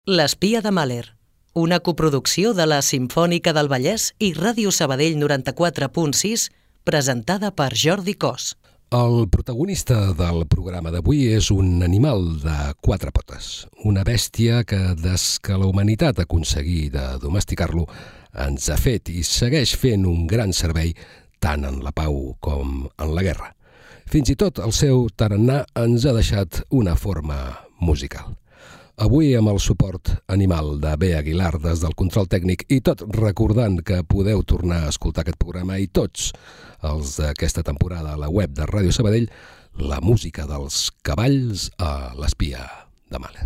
L'espia de Mahler, una coproducció de la Simfònica del Vallès i Ràdio Sabadell 94.6, presentada per Jordi Cos. El protagonista del programa d'avui és un animal de quatre potes, una bèstia que, des que la humanitat ha aconseguit de domesticar-lo, ens ha fet i segueix fent un gran servei tant en la pau com en la guerra. Fins i tot el seu tarannà ens ha deixat una forma musical. Avui amb el suport animal de B. Aguilar des del control tècnic i tot recordant que podeu tornar a escoltar aquest programa i tots els d'aquesta temporada a la web de Ràdio Sabadell, la música dels cavalls a l'espia de Mahler.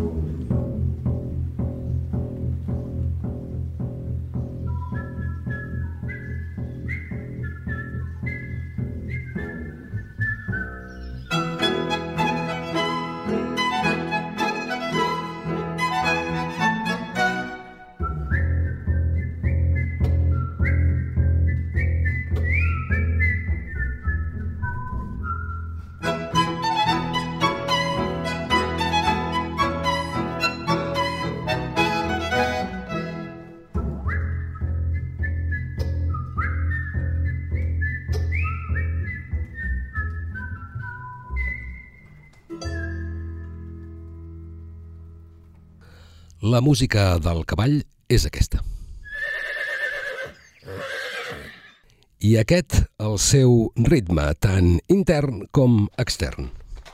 La música del cavall és aquesta. I aquest, el seu ritme, tant intern com extern.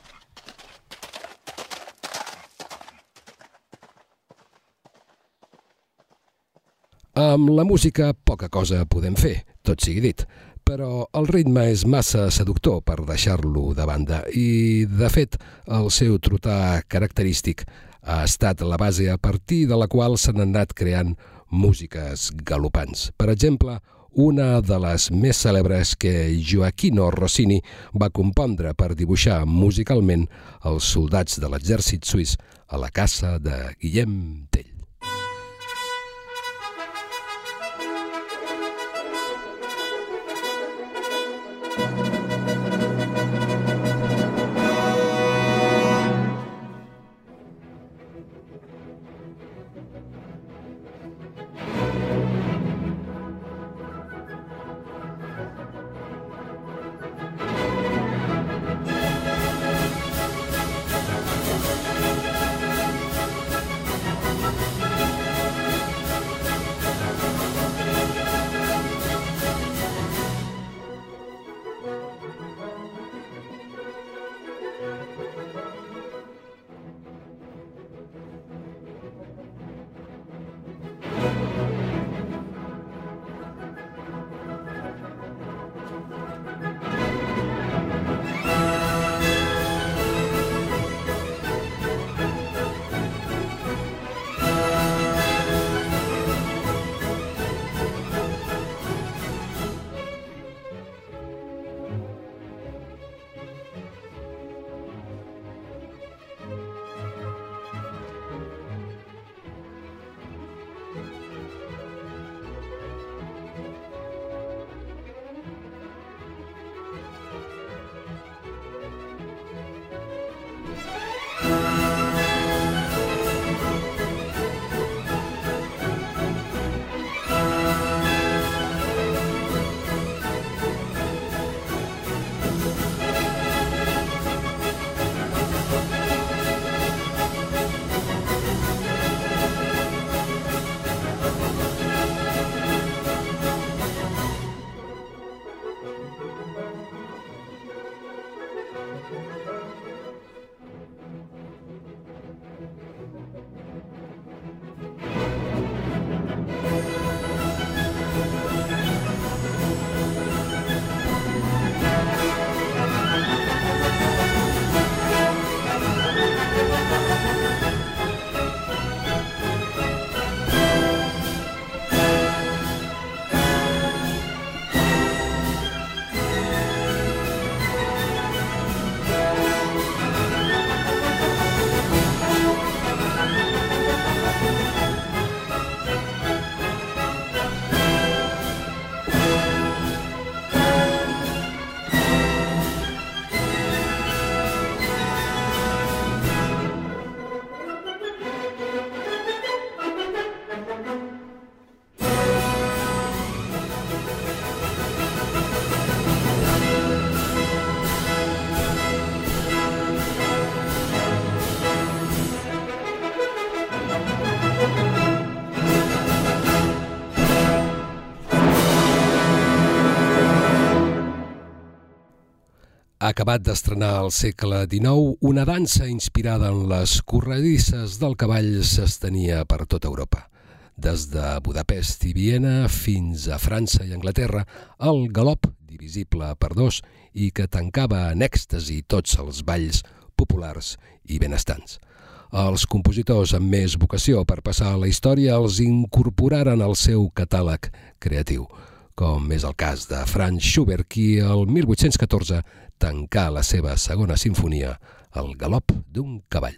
Amb la música poca cosa podem fer, tot sigui dit, però el ritme és massa seductor per deixar-lo de banda i, de fet, el seu trotar característic ha estat la base a partir de la qual s'han anat creant músiques galopants. Per exemple, una de les més cèlebres que Gioachino Rossini va compondre per dibuixar musicalment els soldats de l'exèrcit suís a la caça de Guillem Tell. Ha acabat d'estrenar al segle XIX una dansa inspirada en les corredisses del cavall s'estenia per tota Europa. Des de Budapest i Viena fins a França i Anglaterra, el galop, divisible per dos i que tancava en èxtasi tots els balls populars i benestants. Els compositors amb més vocació per passar a la història els incorporaren al seu catàleg creatiu, com és el cas de Franz Schubert, qui el 1814 tancà la seva segona simfonia, El galop d'un cavall.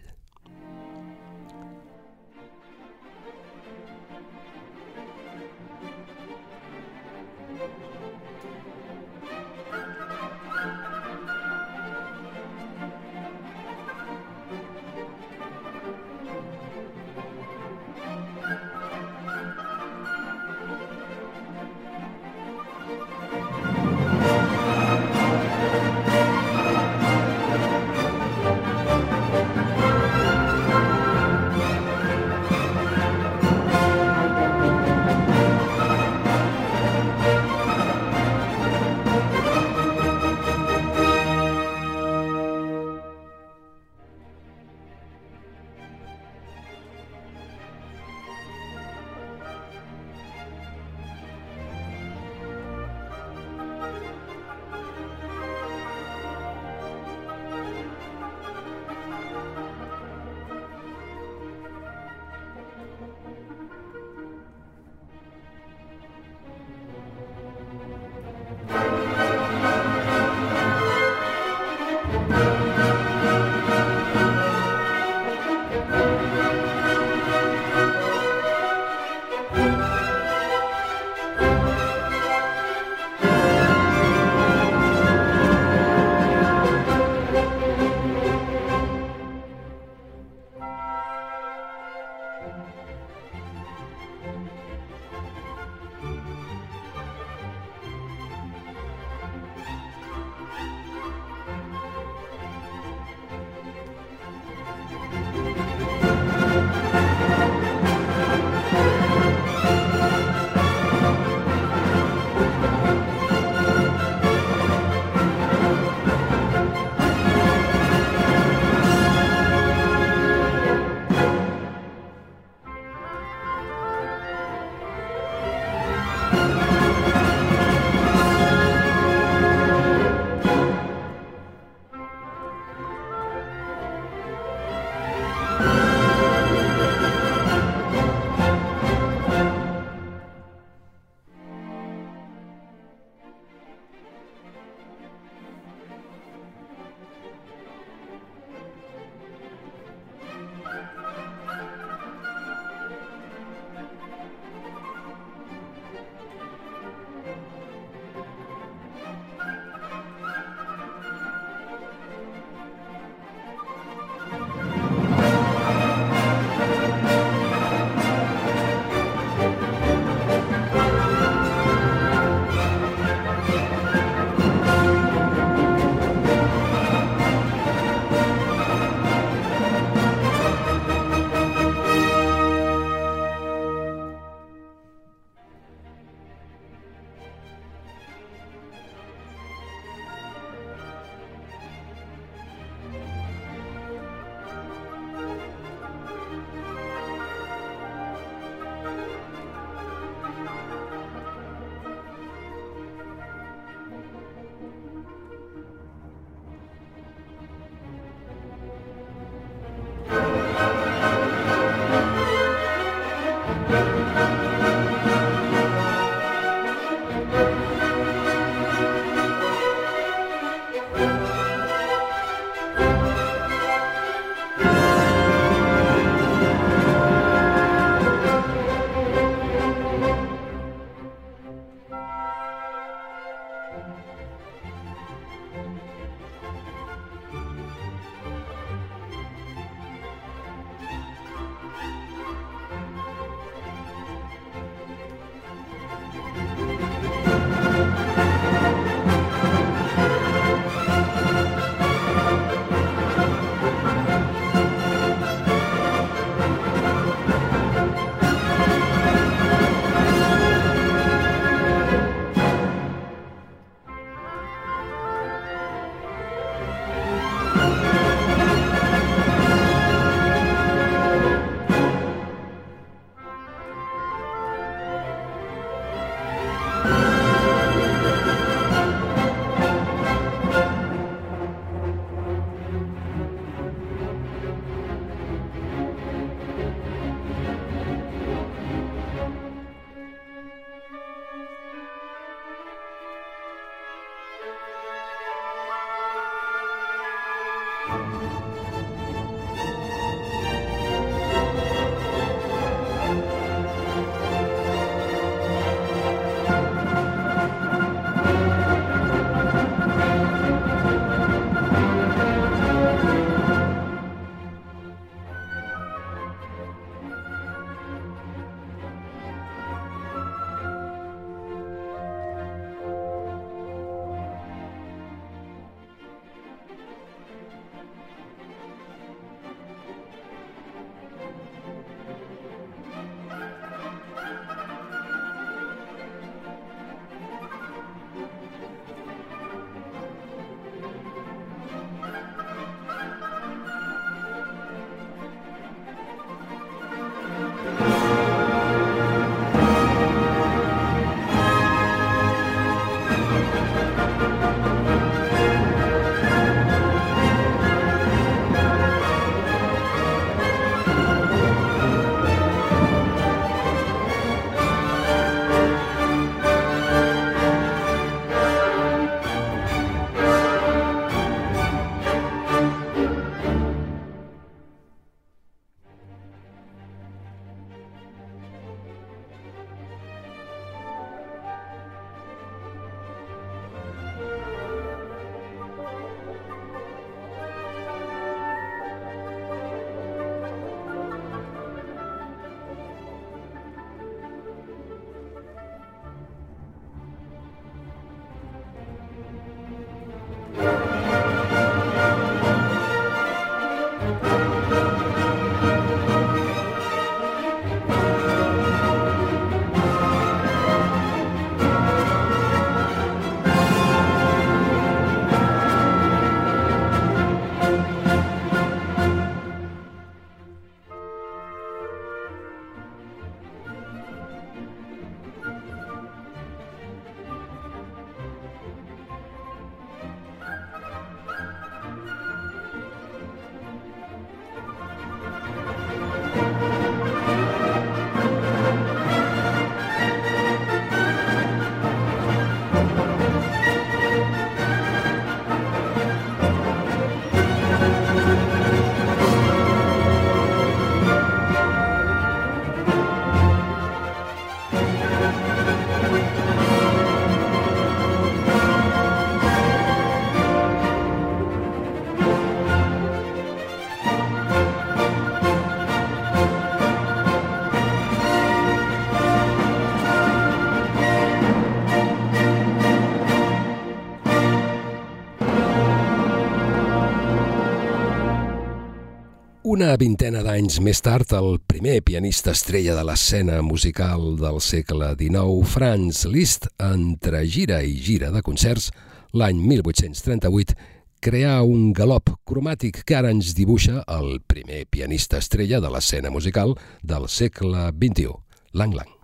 Una vintena d'anys més tard, el primer pianista estrella de l'escena musical del segle XIX, Franz Liszt, entre gira i gira de concerts, l'any 1838, creà un galop cromàtic que ara ens dibuixa el primer pianista estrella de l'escena musical del segle XXI, Lang Lang.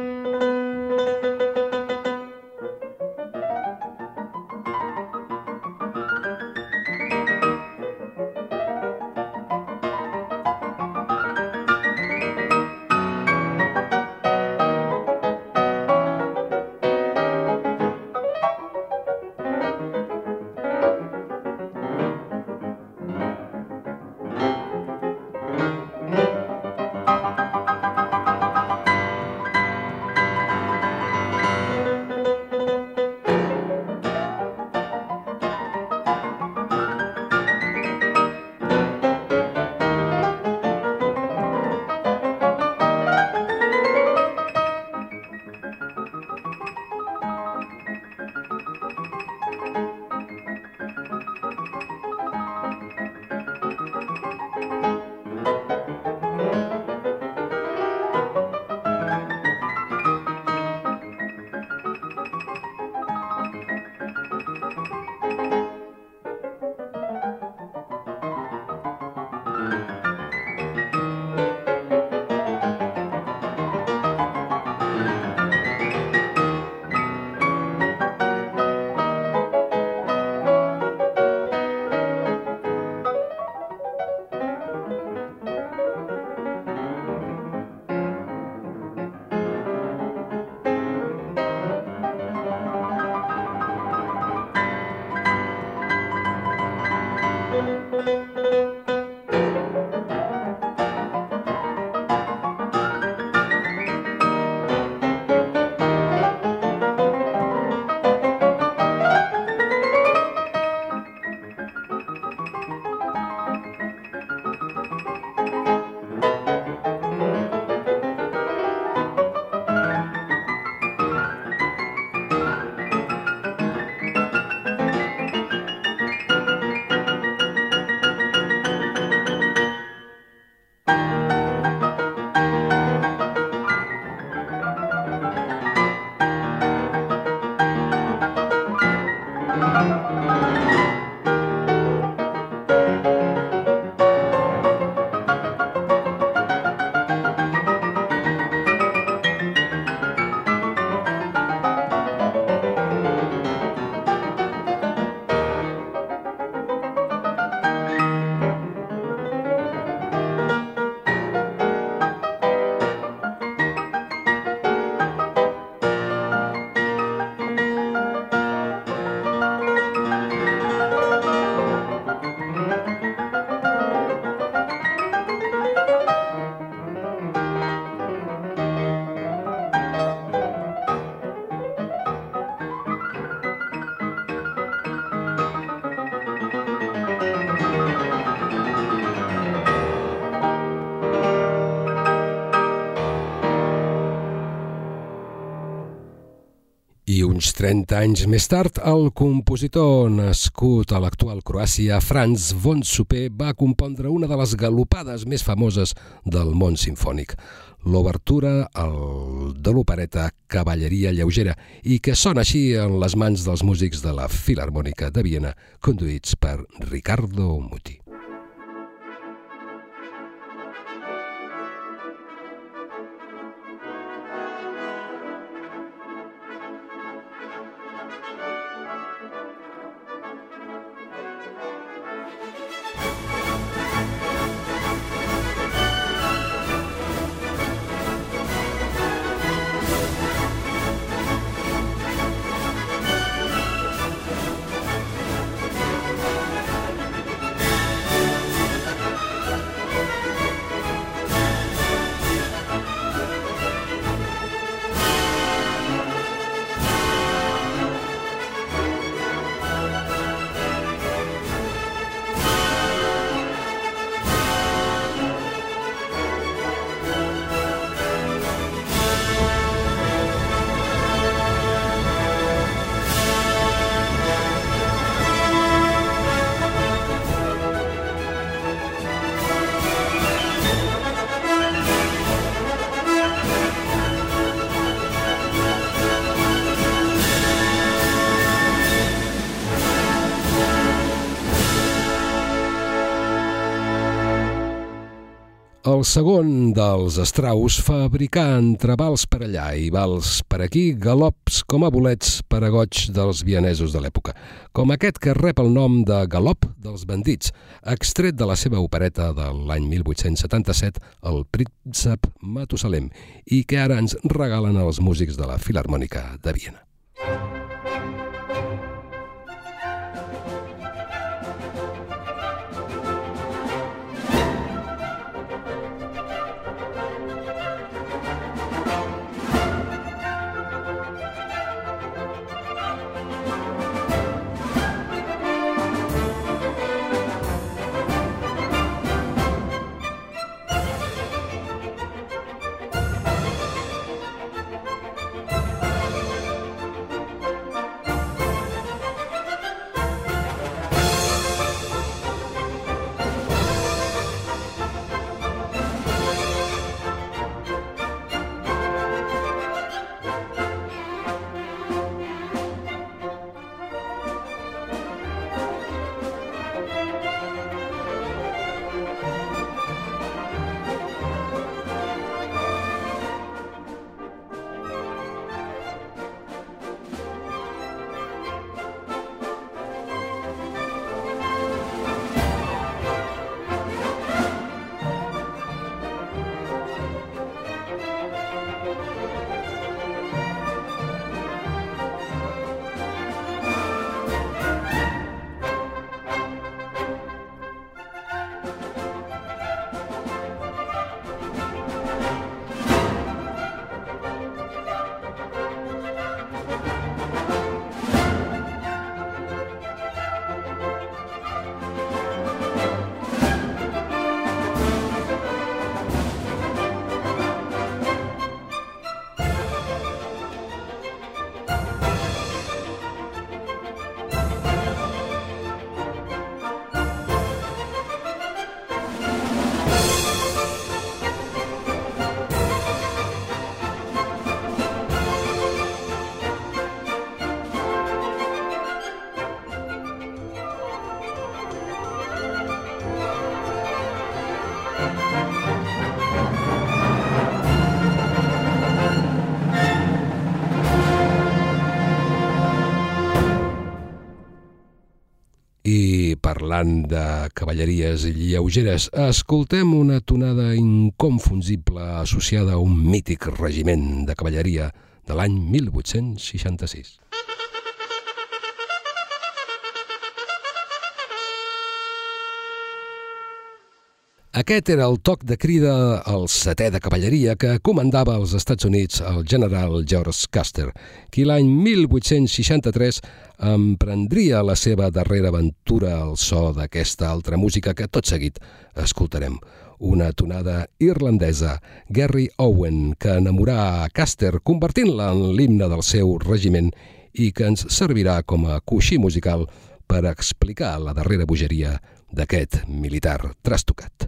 I uns 30 anys més tard, el compositor nascut a l'actual Croàcia, Franz von Supé, va compondre una de les galopades més famoses del món simfònic, l'obertura de l'opereta Cavalleria lleugera, i que sona així en les mans dels músics de la Filharmònica de Viena, conduïts per Riccardo Muti. segon dels Strauss fabricà entre vals per allà i vals per aquí galops com a bolets per a goig dels vienesos de l'època, com aquest que rep el nom de Galop dels bandits, extret de la seva opereta de l'any 1877, El príncep Matusalem, i que ara ens regalen els músics de la Filharmònica de Viena. I parlant de cavalleries lleugeres, escoltem una tonada inconfundible associada a un mític regiment de cavalleria de l'any 1866. Aquest era el toc de crida al 7è de cavalleria que comandava als Estats Units el general George Custer, qui l'any 1863 emprendria la seva darrera aventura al so d'aquesta altra música que tot seguit escoltarem. Una tonada irlandesa, Garry Owen, que enamorà a Custer convertint-la en l'himne del seu regiment i que ens servirà com a coixí musical per explicar la darrera bogeria d'aquest militar trastocat.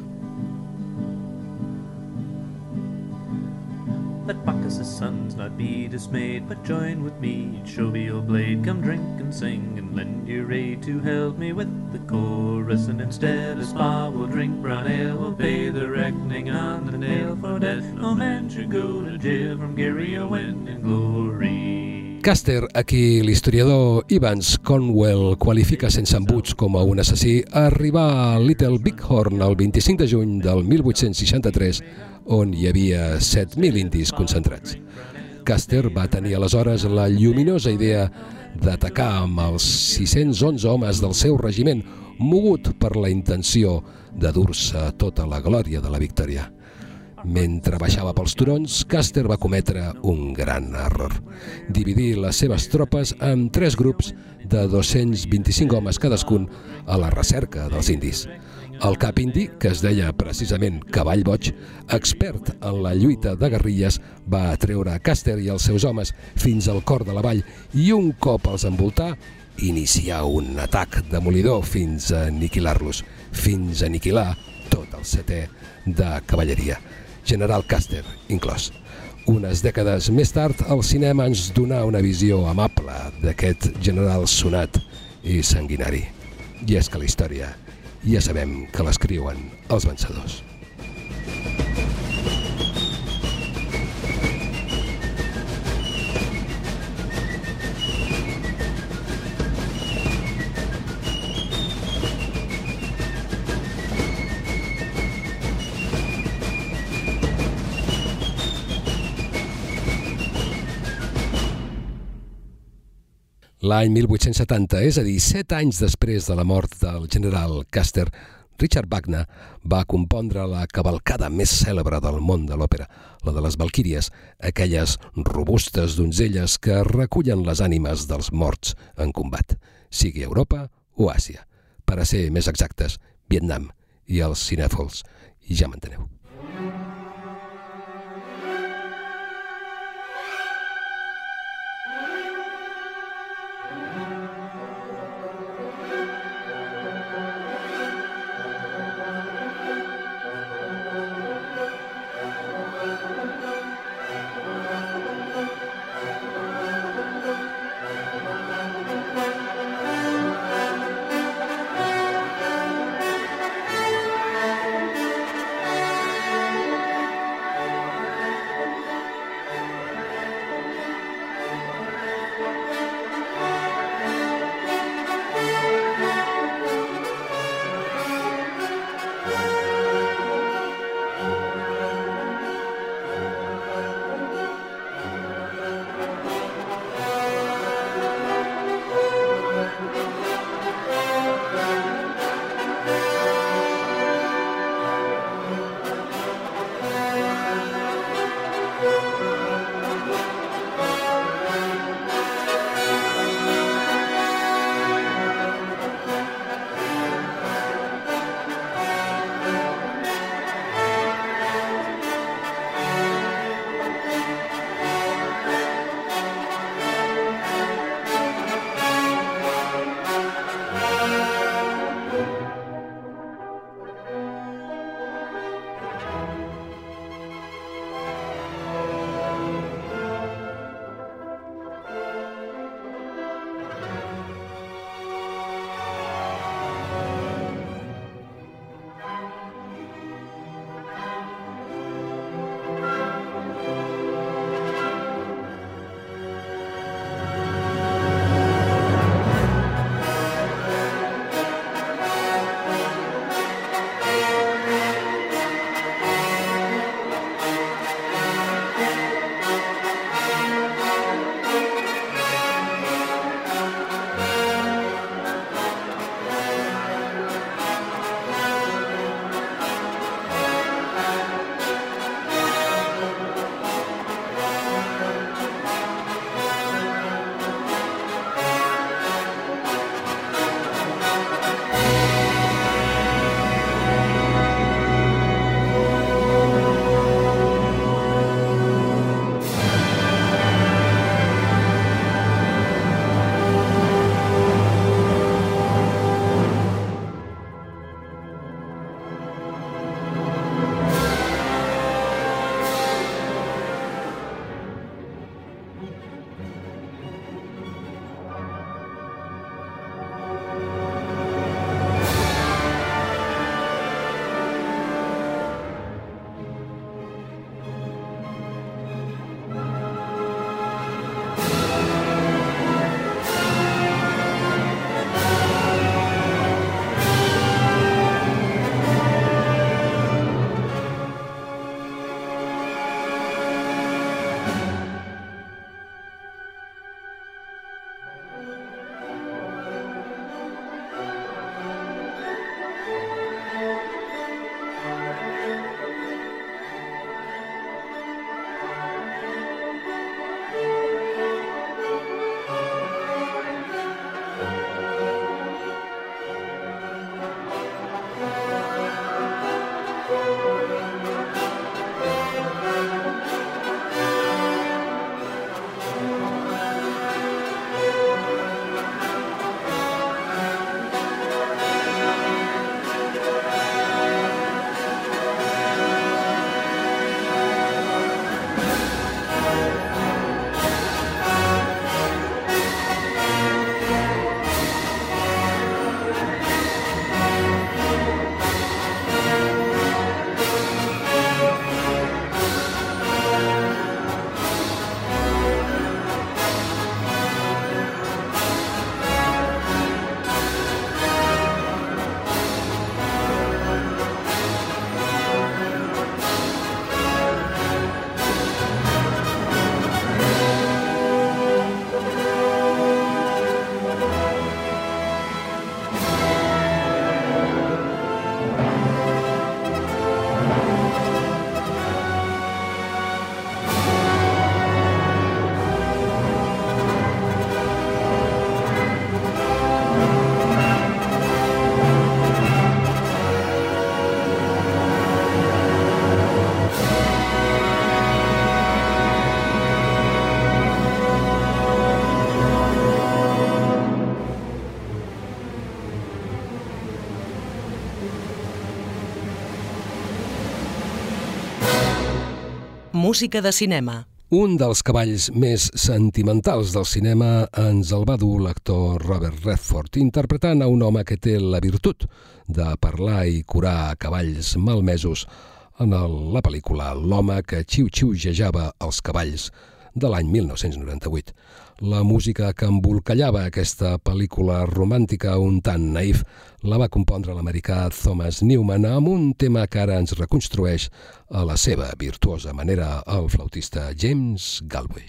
Let Bacchus' sons not be dismayed, but join with me, show me your blade, come drink and sing, and lend your aid to help me with the chorus, and instead of spa we'll drink brown ale, we'll pay the reckoning on the nail, for death no man should go to jail from Garry Owen in glory. Custer, a qui l'historiador Evans Conwell qualifica sense embuts com a un assassí, arribà a Little Bighorn el 25 de juny del 1863, on hi havia 7.000 indis concentrats. Custer va tenir aleshores la lluminosa idea d'atacar amb els 611 homes del seu regiment, mogut per la intenció de dur-se tota la glòria de la victòria. Mentre baixava pels turons, Custer va cometre un gran error: dividir les seves tropes en 3 grups de 225 homes cadascun a la recerca dels indis. El cap indi, que es deia precisament Cavall Boig, expert en la lluita de guerrilles, va atreure a Custer i els seus homes fins al cor de la vall i un cop els envoltà, iniciar un atac demolidor fins a aniquilar-los, fins a aniquilar tot el 7è de cavalleria, General Custer inclòs. Unes dècades més tard, el cinema ens donà una visió amable d'aquest general sonat i sanguinari. I és que la història ja sabem que l'escriuen els vencedors. L'any 1870, és a dir, 7 anys després de la mort del general Custer, Richard Wagner va compondre la cavalcada més cèlebre del món de l'òpera, la de les Valquíries, aquelles robustes donzelles que recullen les ànimes dels morts en combat, sigui Europa o Àsia. Per a ser més exactes, Vietnam i els cinèfils, i ja m'enteneu. música de cinema. Un dels cavalls més sentimentals del cinema ens el va dur l'actor Robert Redford, interpretant a un home que té la virtut de parlar i curar cavalls malmesos en la pel·lícula L'home que xiu-xiu-jejava els cavalls de l'any 1998. La música que embolcallava aquesta pel·lícula romàntica un tant naïf la va compondre l'americà Thomas Newman amb un tema que ara ens reconstrueix a la seva virtuosa manera el flautista James Galway.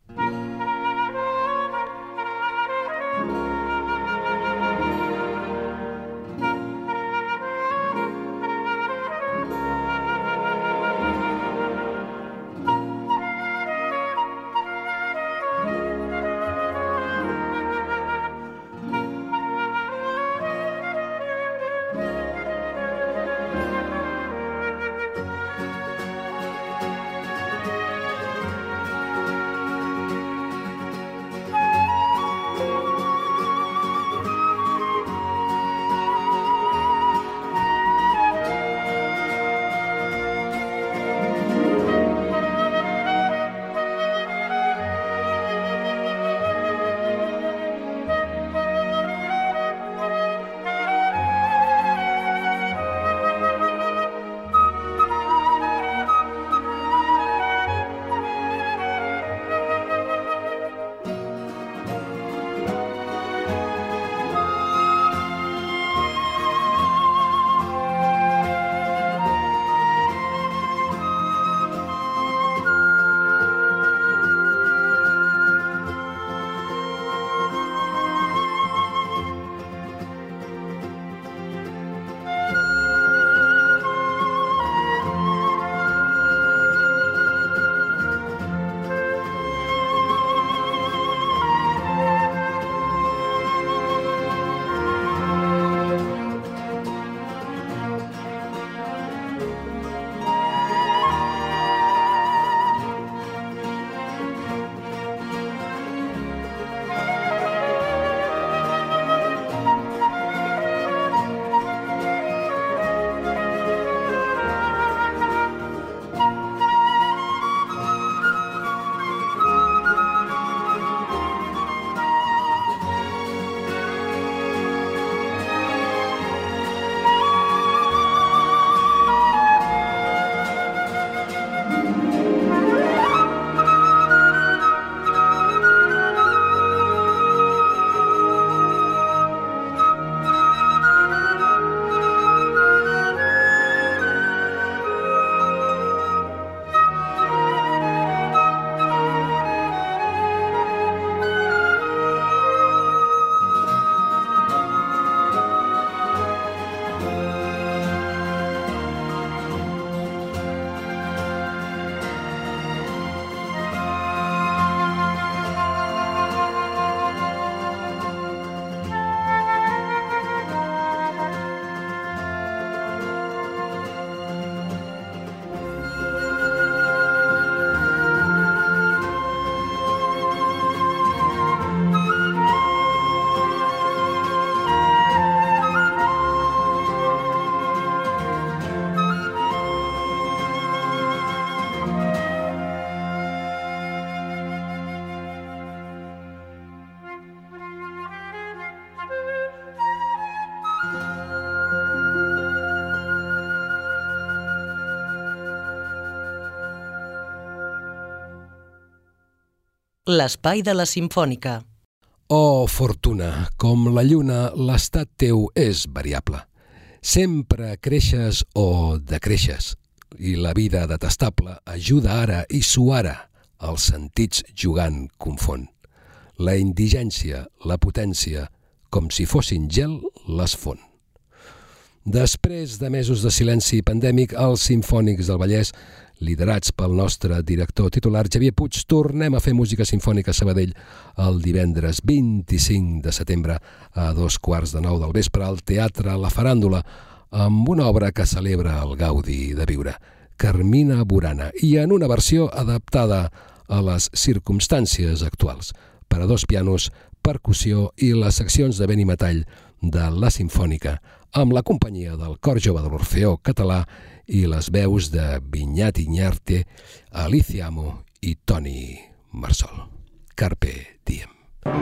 L'espai de la Simfònica. Oh, fortuna, com la lluna, l'estat teu és variable. Sempre creixes o decreixes, i la vida detestable ajuda ara i suara, els sentits jugant confon. La indigència, la potència, com si fossin gel, les fon. Després de mesos de silenci pandèmic, els Simfònics del Vallès, liderats pel nostre director titular Xavier Puig, tornem a fer música simfònica a Sabadell el divendres 25 de setembre a 8:15 del vespre al Teatre La Faràndula, amb una obra que celebra el gaudi de viure, Carmina Burana, i en una versió adaptada a les circumstàncies actuals, per a 2 pianos, percussió i les seccions de vent i metall de la Simfònica, amb la companyia del Cor Jove de l'Orfeó Català i les veus de Vinyat Iñarte, Alicia Amo i Toni Marsol. Carpe diem.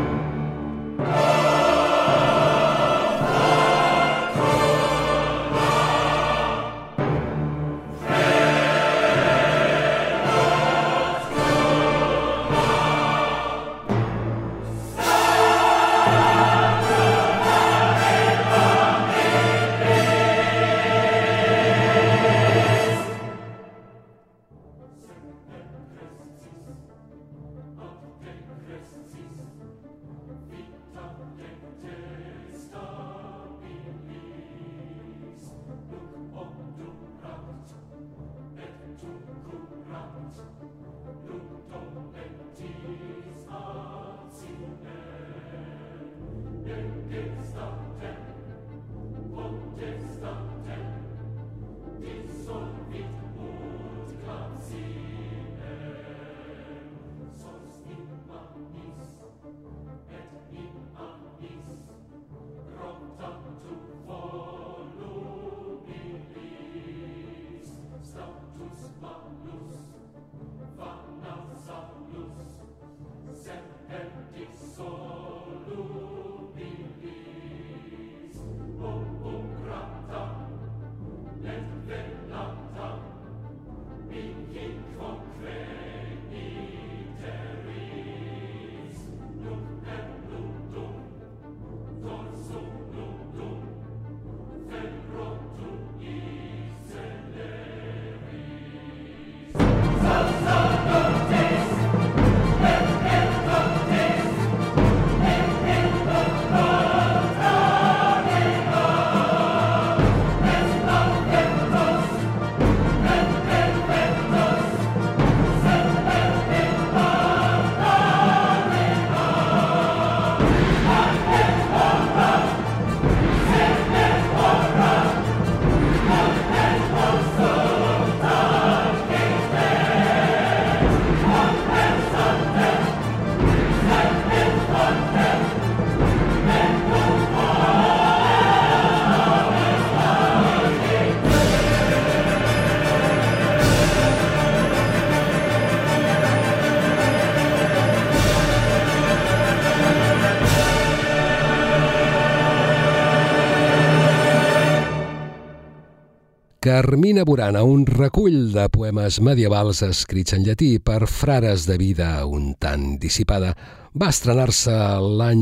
Carmina Burana, un recull de poemes medievals escrits en llatí per frares de vida un tant dissipada, va estrenar-se l'any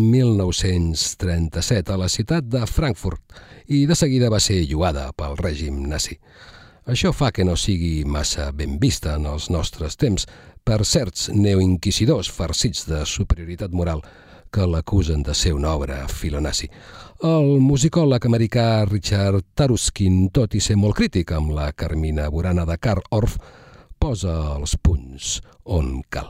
1937 a la ciutat de Frankfurt i de seguida va ser lloada pel règim nazi. Això fa que no sigui massa ben vista en els nostres temps per certs neoinquisidors farcits de superioritat moral que l'acusen de ser una obra filonazi. El musicòleg americà Richard Taruskin, tot i ser molt crític amb la Carmina Burana de Carl Orff, posa els punts on cal.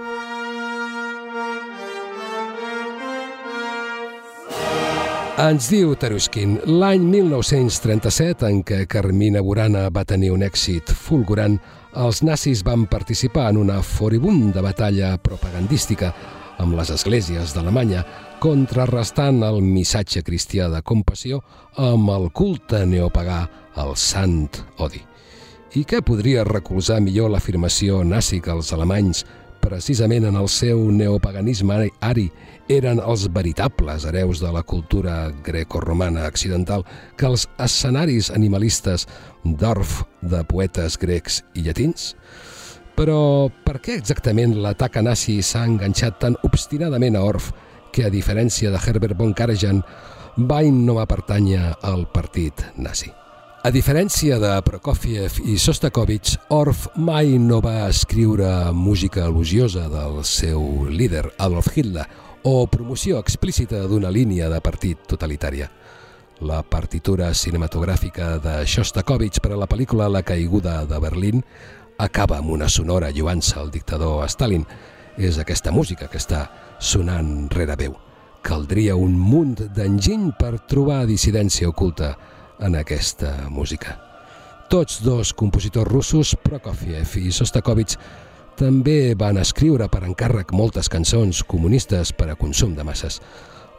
Ens diu Taruskin, l'any 1937, en què Carmina Burana va tenir un èxit fulgurant, els nazis van participar en una furibunda batalla propagandística amb les esglésies d'Alemanya, contrarrestant el missatge cristià de compassió amb el culte neopagà al sant odi. I què podria recolzar millor l'afirmació nazi que els alemanys, precisament en el seu neopaganisme ari, eren els veritables hereus de la cultura grecorromana occidental que els escenaris animalistes d'Orff de poetes grecs i llatins? Però per què exactament l'atac nazi s'ha enganxat tan obstinadament a Orff que, a diferència de Herbert von Karajan, no va pertànyer al partit nazi? A diferència de Prokofiev i Sostakovich, Orff mai no va escriure música elogiosa del seu líder, Adolf Hitler, o promoció explícita d'una línia de partit totalitària. La partitura cinematogràfica de Shostakovich per a la pel·lícula La caiguda de Berlín acaba amb una sonora lluant-se al dictador Stalin. És aquesta música que està sonant rere veu. Caldria un munt d'enginy per trobar dissidència oculta en aquesta música. Tots dos compositors russos, Prokofiev i Sostakovich, també van escriure per encàrrec moltes cançons comunistes per a consum de masses.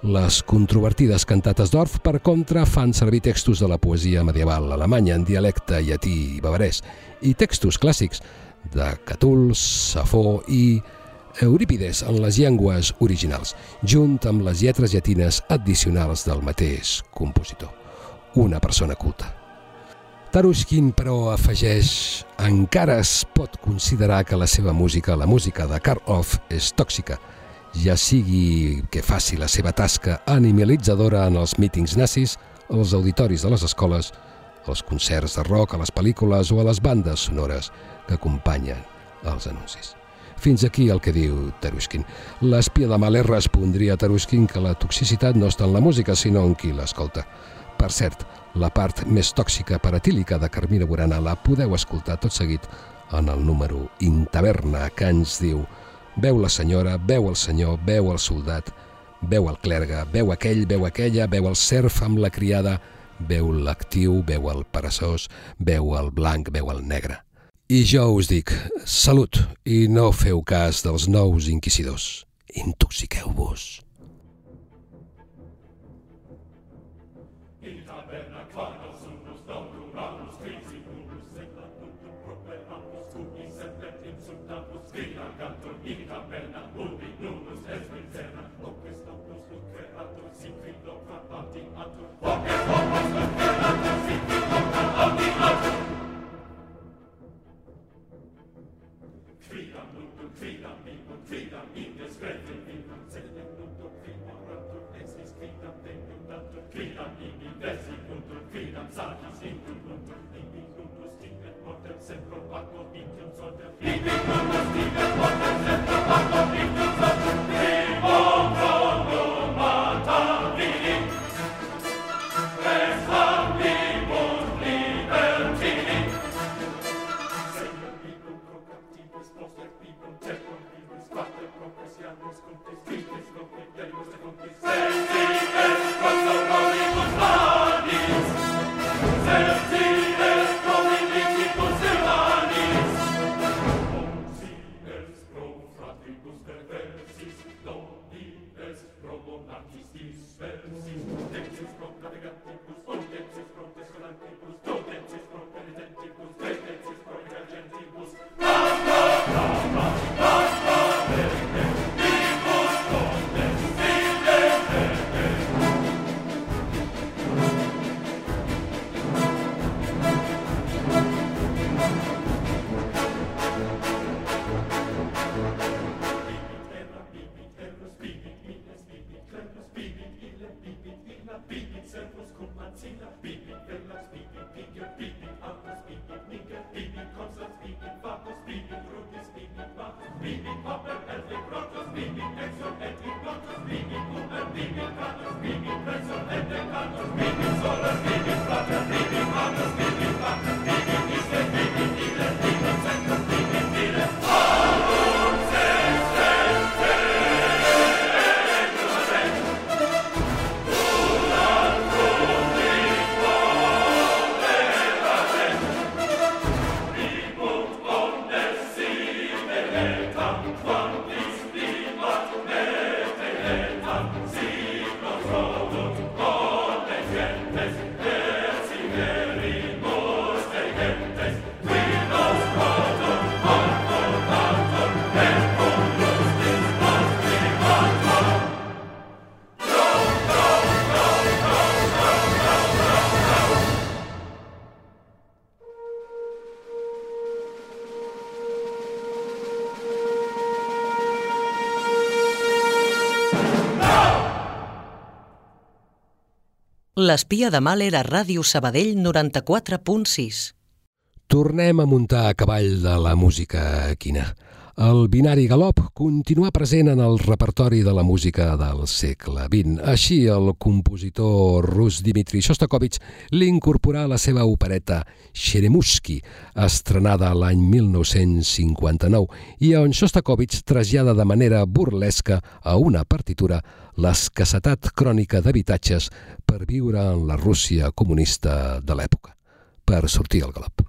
Les controvertides cantates d'Orff, per contra, fan servir textos de la poesia medieval alemanya en dialecte llatí i bavarès i textos clàssics de Catull, Safo i Eurípides en les llengües originals, junt amb les lletres llatines addicionals del mateix compositor. Una persona culta. Tarushkin, però, afegeix: encara es pot considerar que la seva música, la música de Carl Orff, és tòxica, ja sigui que faci la seva tasca animalitzadora en els mítings nazis, als auditoris de les escoles, als concerts de rock, a les pel·lícules o a les bandes sonores que acompanyen els anuncis. Fins aquí el que diu Tarushkin. L'espia de Mahler respondria a Tarushkin que la toxicitat no està en la música, sinó en qui l'escolta. Per cert, la part més tòxica paratílica de Carmina Burana la podeu escoltar tot seguit en el número In Taverna, que ens diu: veu la senyora, veu el senyor, veu el soldat, veu el clergue, veu aquell, veu aquella, veu el serf amb la criada, veu l'actiu, veu el peresós, veu el blanc, veu el negre. I jo us dic, salut, i no feu cas dels nous inquisidors. Intoxiqueu-vos. L'espia de Mahler a Ràdio Sabadell 94.6. Tornem a muntar a cavall de la música equina. El binari galop continua present en el repertori de la música del segle XX. Així, el compositor rus Dmitri Shostakovich l'incorporà a la seva opereta Cheremusky, estrenada l'any 1959, i on Shostakovich trasllada de manera burlesca a una partitura l'escassetat crònica d'habitatges per viure en la Rússia comunista de l'època, per sortir al galop.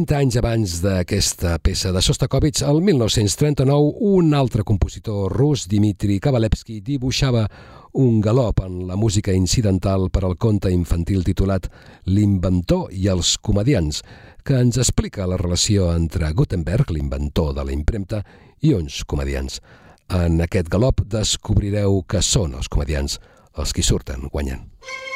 30 anys abans d'aquesta peça de Sostakovich, el 1939, un altre compositor rus, Dmitri Kabalevsky, dibuixava un galop en la música incidental per al conte infantil titulat L'inventor i els comedians, que ens explica la relació entre Gutenberg, l'inventor de la impremta, i uns comedians. En aquest galop descobrireu que són els comedians els qui surten guanyant.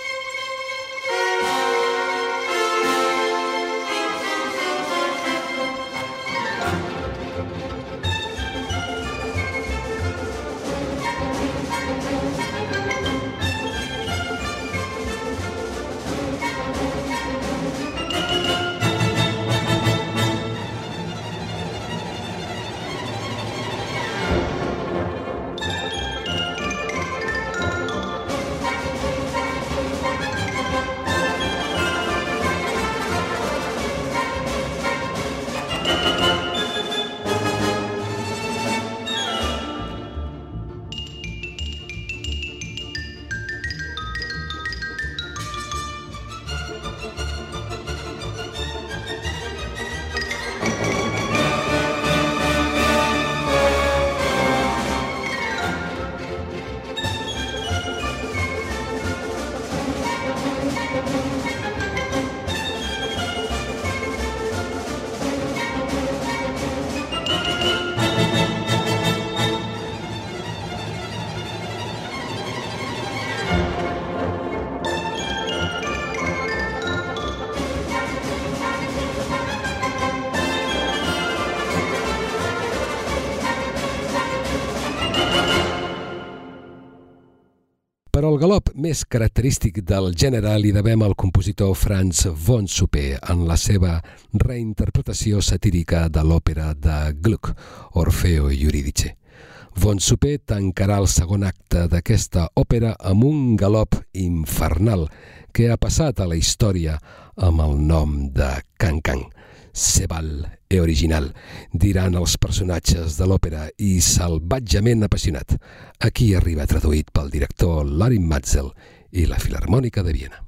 Però el galop més característic del gènere li devem al compositor Franz von Suppé en la seva reinterpretació satírica de l'òpera de Gluck, Orfeo i Eurídice. Von Suppé tancarà el segon acte d'aquesta òpera amb un galop infernal que ha passat a la història amb el nom de Can-Can. Sebal e original, diran els personatges de l'òpera i salvatgement apassionat. Aquí arriba traduït pel director Lorin Maazel i la Filharmònica de Viena.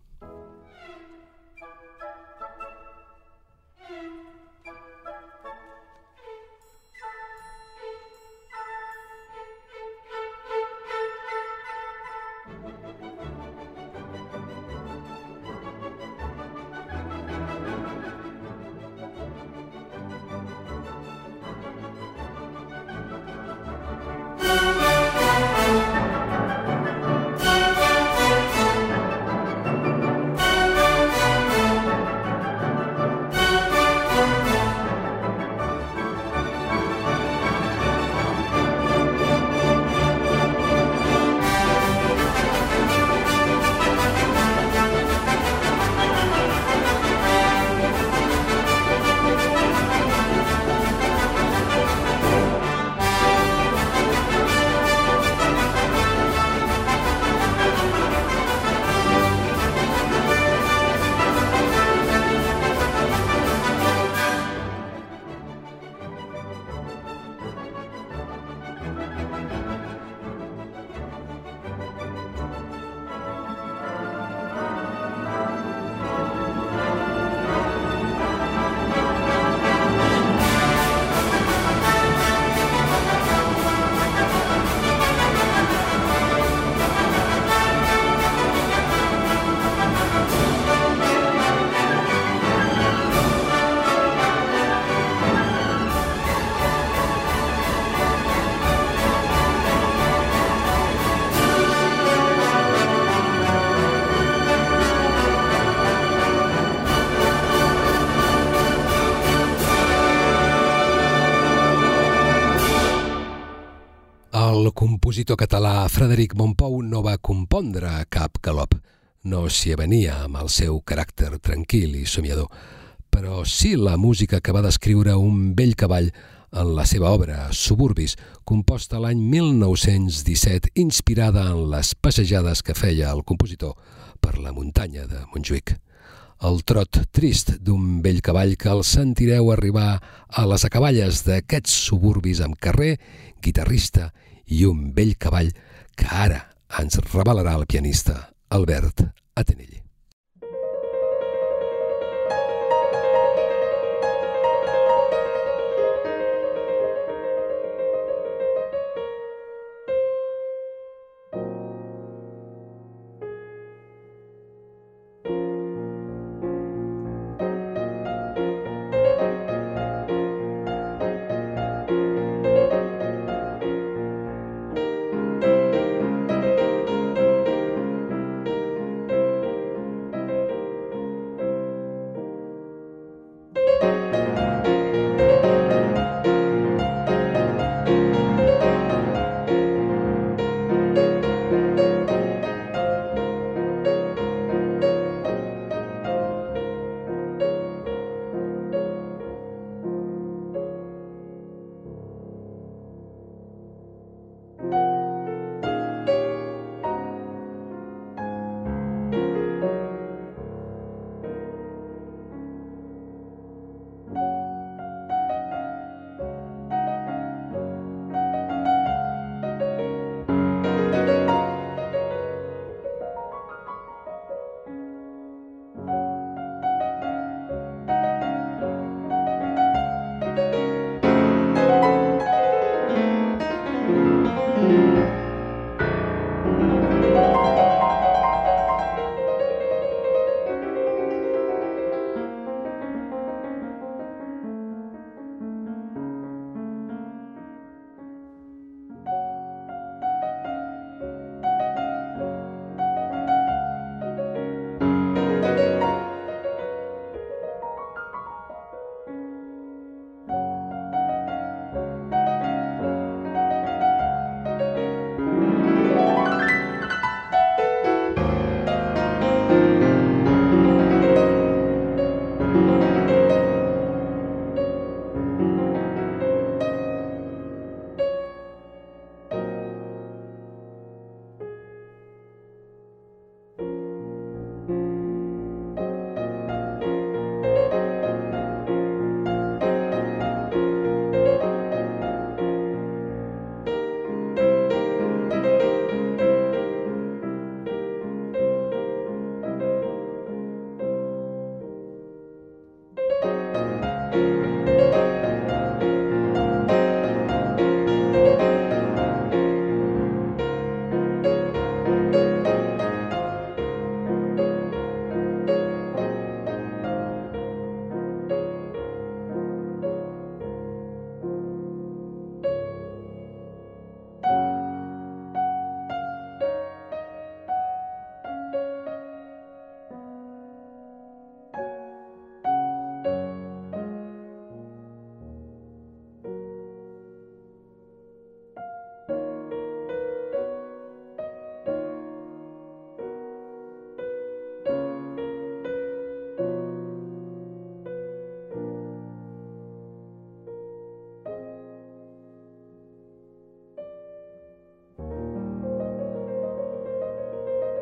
El compositor català Frederic Mompou no va compondre cap galop. No s'hi avenia amb el seu caràcter tranquil i somiador, però sí la música que va descriure un vell cavall en la seva obra Suburbis, composta l'any 1917, inspirada en les passejades que feia el compositor per la muntanya de Montjuïc. El trot trist d'un vell cavall que el sentireu arribar a les acaballes d'aquests suburbis amb carrer, guitarrista i un vell cavall que ara ens revelarà el pianista Albert Atenelli.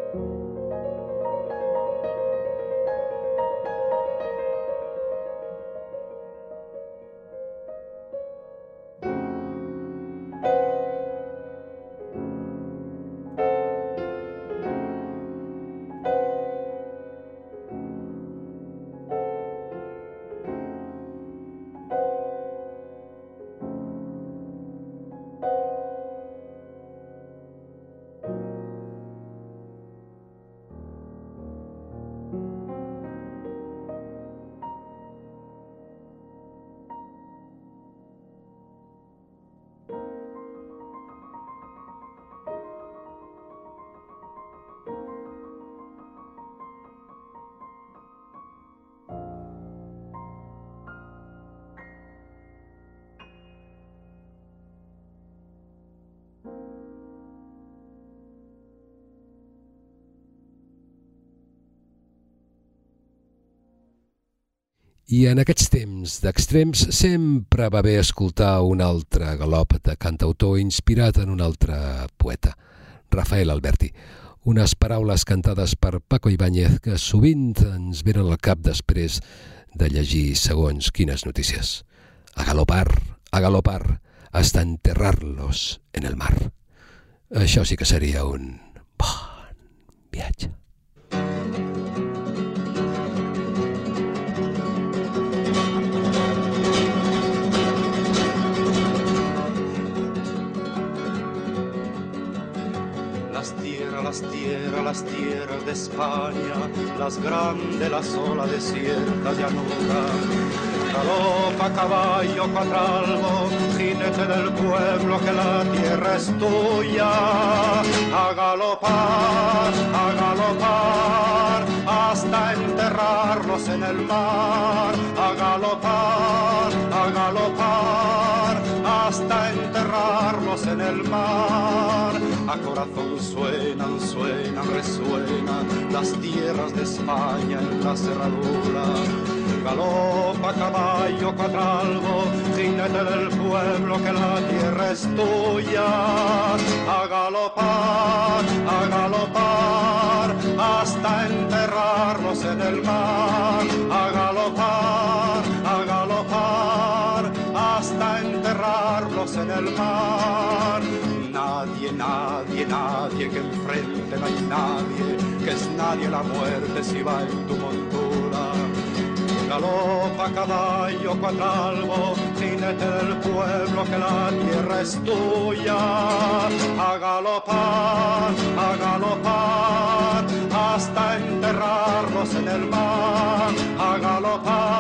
I en aquests temps d'extrems sempre va bé escoltar un altre galop de cantautor inspirat en un altre poeta, Rafael Alberti. Unes paraules cantades per Paco Ibáñez que sovint ens venen al cap després de llegir segons quines notícies. A galopar, hasta enterrarlos en el mar. Això sí que seria un bon viatge. Las tierras de España, las grandes, las olas desiertas llanura. Galopa caballo cuatralbo, jinete del pueblo, que la tierra es tuya. A galopar, hasta enterrarlos en el mar. A galopar, hasta enterrarlos en el mar. A corazón suenan, resuenan las tierras de España en la cerradura. Galopa caballo cuatralbo, jinete del pueblo, que la tierra es tuya. A galopar, hasta enterrarlos en el mar. A galopar, hasta enterrarlos en el mar. Nadie que enfrente, no hay nadie, que es nadie la muerte si va en tu montura. Galopa caballo cuatralbo, jinete del pueblo, que la tierra es tuya. A galopar, hasta enterrarlos en el mar. A galopar,